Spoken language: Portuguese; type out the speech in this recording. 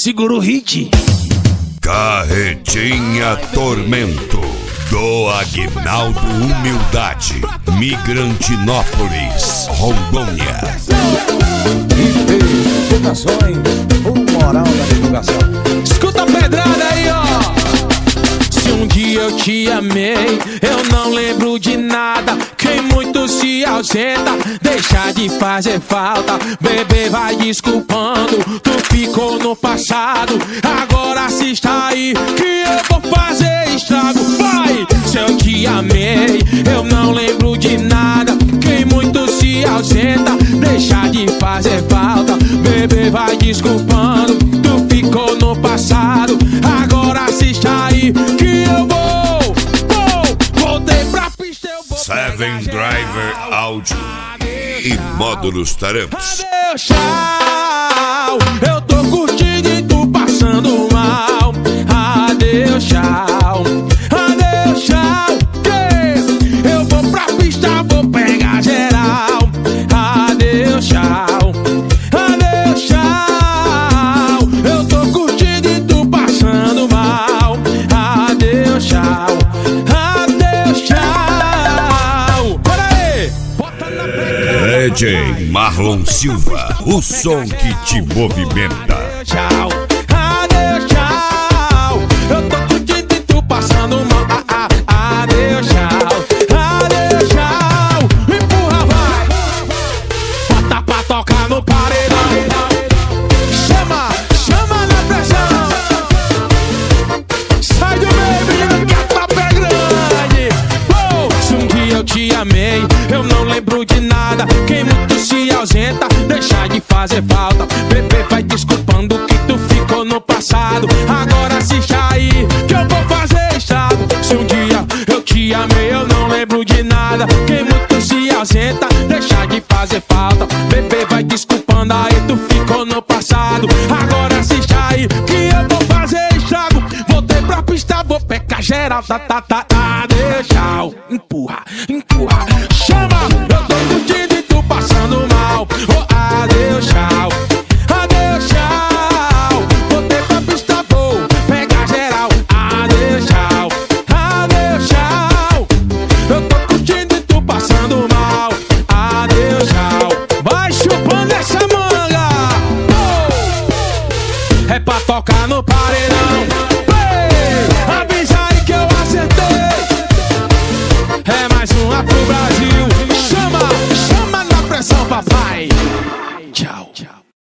Segura o hit. Carretinha Tormento do Aguinaldo Humildade, Migrantinópolis, Rondônia. Divulgações, o moral da divulgação. Escuta a pedrada aí, ó. Se um dia eu te amei, eu não lembro de nada. Quem muito se ausenta, deixa de fazer falta. Bebê, vai desculpando, tu ficou no passado. Agora assista aí, que eu vou fazer estrago. Vai! Se eu te amei, eu não lembro de nada. Quem muito se ausenta, deixa de fazer falta. Bebê, vai desculpando, tu ficou no passado. Agora assista aí, que eu voltei pra pista, eu vou Seven Driver Áudio e módulos Taramps. Adeus, tchau, eu tô curtindo e tu passando mal. Adeus, tchau, adeus, tchau, que eu vou pra pista, vou pegar geral. Adeus, tchau, adeus, tchau, eu tô curtindo e tu passando mal. Adeus, tchau, adeus, tchau. Bora aí, bota na pegada. DJ Marlon Silva, o som que te movimenta. Tchau, adeus, tchau, eu tô curtindo e tu passando mal. Adeus, tchau, empurra, vai. Bota pra tocar no paredão. Chama na pressão. Sai do meio, que a tapa é grande. Se um dia eu te amei, eu não lembro de nada. Quem muito se ausenta, deixa de fazer falta. Bebê, vai desculpando que tu ficou no passado. Agora assiste aí, que eu vou fazer estrago. Se um dia eu te amei, eu não lembro de nada. Quem muito se ausenta, deixa de fazer falta. Bebê, vai desculpando aí, tu ficou no passado. Agora assiste aí, que eu vou fazer estrago. Voltei pra pista, vou pecar geral. Adeus, tchau, empurra, chama, eu tô curtindo e tu passando mal. Adeus, tchau, voltei pra pista, vou pegar geral. Adeus, tchau, eu tô curtindo e tu passando mal. Adeus, tchau, vai chupando essa manga. É pra tocar no paredão. Avisa aí que eu acertei. É mais uma pro Brasil.